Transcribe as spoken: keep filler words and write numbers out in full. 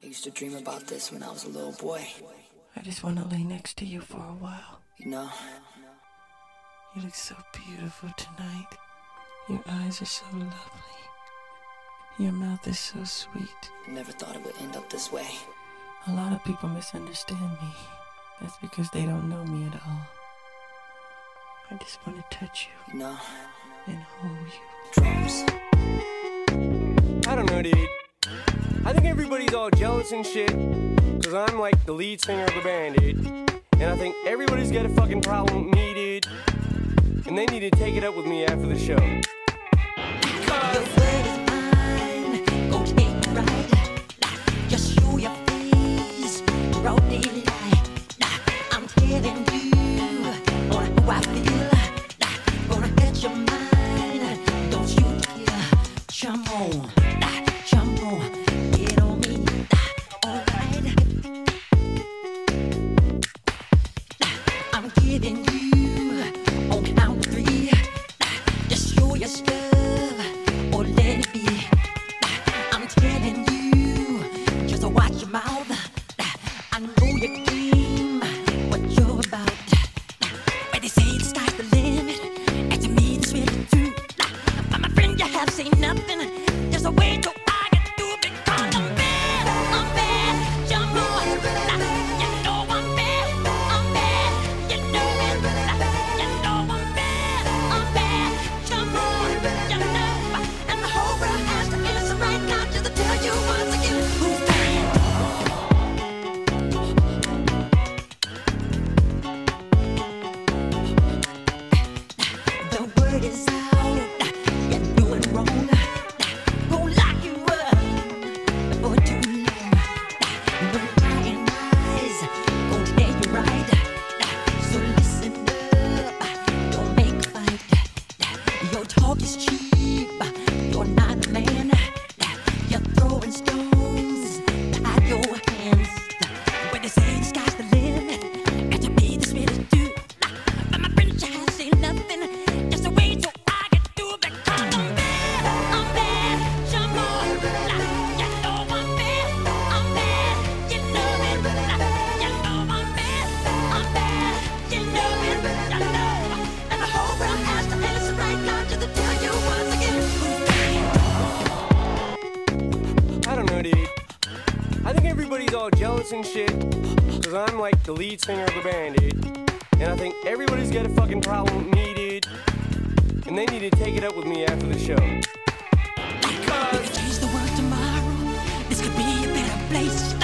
used to dream about this when I was a little boy. I just want to lay next to you for a while. You know? You look so beautiful tonight. Your eyes are so lovely. Your mouth is so sweet. I never thought it would end up this way. A lot of people misunderstand me. That's because they don't know me at all. I just want to touch you. You know? And hold you. Drums. I don't know, dude. I think everybody's all jealous and shit, cause I'm like the lead singer of the band, dude. And I think everybody's got a fucking problem with me, dude. And they need to take it up with me after the show. The word is mine, go take it right. Just show your face, broad daylight. I'm telling you on who I feel. Gonna get your mind, don't you dare. Jump on, jump on, get on me, alright. I'm giving you on count three. Just show your stuff or let it be. I'm telling you, just watch your mouth. I know your game, what you're about. When they say the sky's the limit, and to me this really true. But my friend, you have seen nothing. There's a way to I can do because I'm bad. I'm bad. Jump on, you know I'm bad. I'm bad. You know it. You know I'm bad. I'm bad. Jump on, you know. And the whole world has to answer right now just to tell you once again who's bad. The word is out. You're doing wrong. Won't lock you up for too long. No lying eyes gon' tell you right. So listen up, don't make a fight. Your talk is cheap, you're not a man. You're throwing stones at your hands. When they say the sky's the limit, got to be this really too. But my friends, you have seen nothing. Just a way so I can do because I'm bad. I'm bad. Jump on, you know I'm bad. I'm bad. You know it. You know I'm bad. I'm bad. You know it. You know. And the whole world has to answer right now just to tell you once again who's bad. I don't know, dude. I think everybody's all jealous and shit, cause I'm like the lead singer of the band, dude. And I think everybody's got a fucking problem with me, dude. And they need to take it up with me after the show. We could change the world tomorrow. This could be a better place.